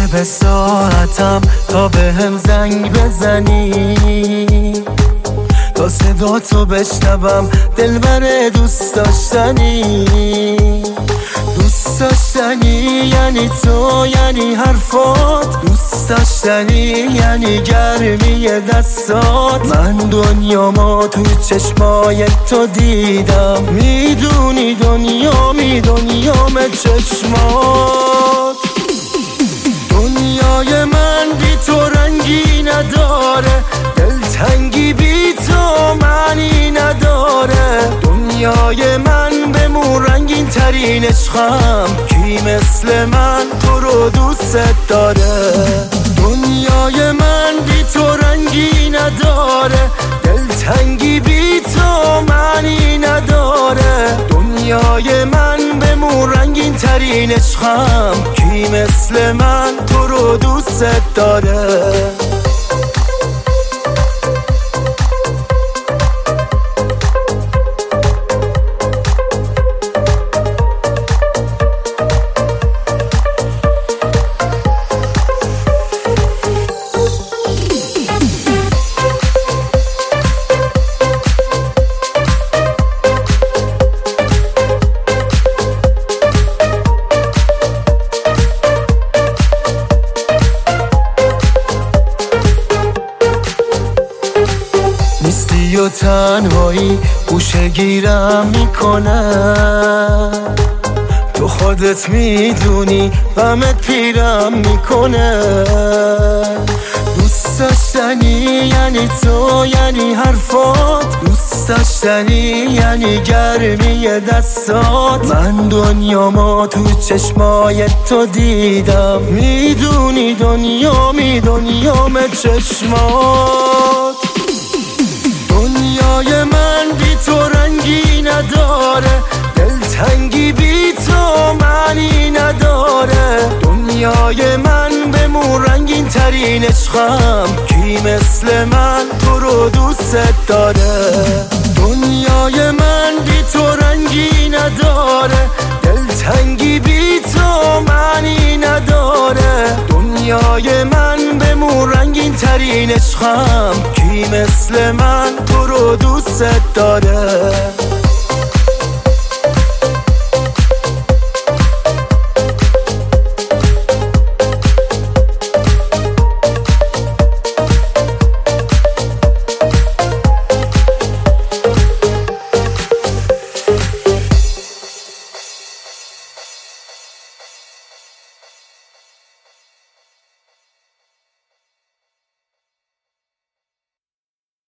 به ساعتم تا به هم زنگ بزنی، تا صدا تو بشنوم دلبر دوست داشتنی. دوست داشتنی یعنی تو، یعنی حرفات، دوست داشتنی یعنی گرمی دستات. من دنیامو تو چشمای تو دیدم، میدونی دنیامی دنیام چشمات. دنیای من بی تو رنگی نداره، دلتنگی بی تو معنی نداره. دنیای من بمون رنگین ترین عشقم، کی مثل من تو رو دوست داره. دنیای من بی تو رنگی نداره، دلتنگی بی تو معنی نداره. دنیای من بمون رنگین ترین عشقم، کی مثل من تو رو دوست داره. نیستی و تنهایی گوشه گیرم میکنه، تو خودت میدونی غمت پیرم میکنه. دوست داشتنی یعنی تو، یعنی حرفات، دوست داشتنی یعنی گرمی دستات. من دنیامو تو چشمای تو دیدم، میدونی دنیامی دنیام چشمات. دنیای من بی تو رنگی نداره، دلتنگی بی تو معنی نداره. دنیای من بمون رنگین ترین عشقم، کی مثل من تو رو دوست داره. دنیای من بی تو رنگی نداره، دلتنگی بی تو معنی نداره. دنیای من بمون رنگین ترین عشقم، کی مثل من تو رو دوست داره.